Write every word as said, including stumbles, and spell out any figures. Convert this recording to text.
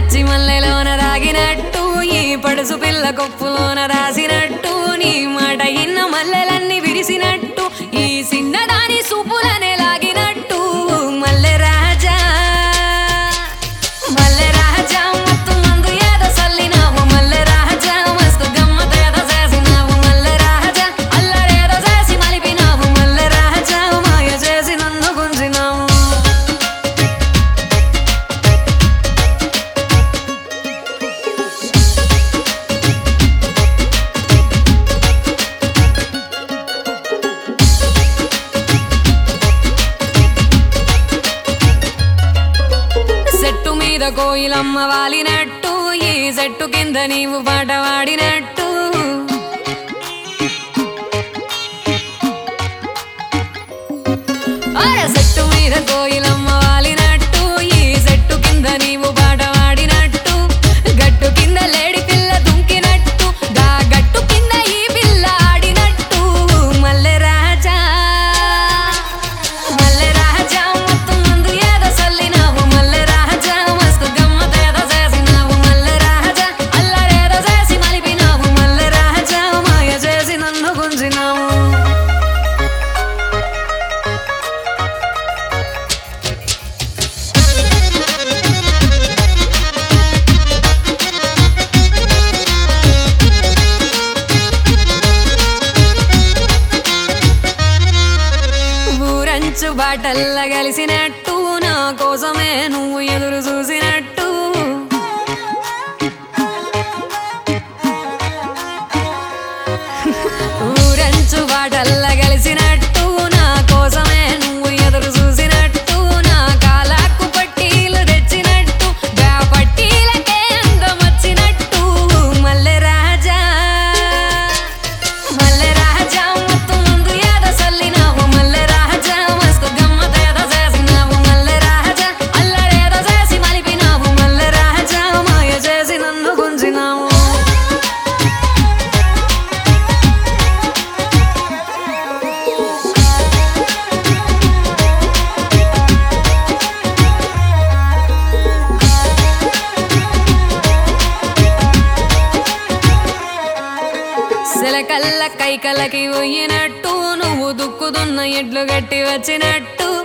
పచ్చి మల్లెలోన దాగినట్టు ఈ పడుసు పిల్ల కొప్పులోన రాసినట్టు నీ మాట ఇన్న మల్లెలన్నీ విరిసినట్టు ఈ సిన్నదాని సూపులనే లాగినట్టు మల్లె రాజా మల్లె రాజా మత్తు మందు ఏదో సల్లినావు మల్లె రాజా మస్తు గమ్మత ఏదో చేసినావు మల్లె రాజా అల్లరేదో చేసి మలిపినావు మల్లె రాజా మాయ చేసి నన్ను గుంజినావు చెట్టు మీద కోయిలమ్మ వాలినట్టు ఈ చెట్టు కింద నీవు పాట వాడినట్టు చెట్టు మీద కోయిలమ్మ వాలినట్టు ఈ చెట్టు కింద నీవు పాట వాడినట్టు గట్టు కింద లేడి పిల్ల దుంకినట్టు గా గట్టు కింద ఈ పిల్ల ఆడినట్టు మల్లె రాజా మల్లె రాజా మత్తు మందు ఏదో సల్లినావు మల్లె రాజా మస్తు గమ్మత ఏదో చేసినావు మల్లె రాజా అల్లరేదో చేసి మలిపినావు మల్లె రాజా మాయ చేసి నన్ను గుంజినావు ఊరంచు బాటల్ల కలిసినట్టు నా కోసమే నువ్వు ఎదురు చూసినట్టు ఊరంచు బాటల్ల కలిసినట్టు నా కోసమే నువ్వు ఎదురు చూసినట్టు నా కాలాకు పట్టీలు తెచ్చినట్టు గా పట్టీలకే అందం వచ్చినట్టు మల్లె రాజా మల్లె రాజా మత్తు ముందు ఏదో సల్లినావు మల్లె రాజా మస్తు గమ్మత ఏదో చేసినావు మల్లె రాజా అల్లరేదో చేసి మలిపినావు మల్లె రాజా మాయ చేసి నన్ను గుంజినావు సిలకల్ల కైకలకి పోయినట్టు నువ్వు దుక్కుదున్న ఎడ్లు గట్టి వచ్చినట్టు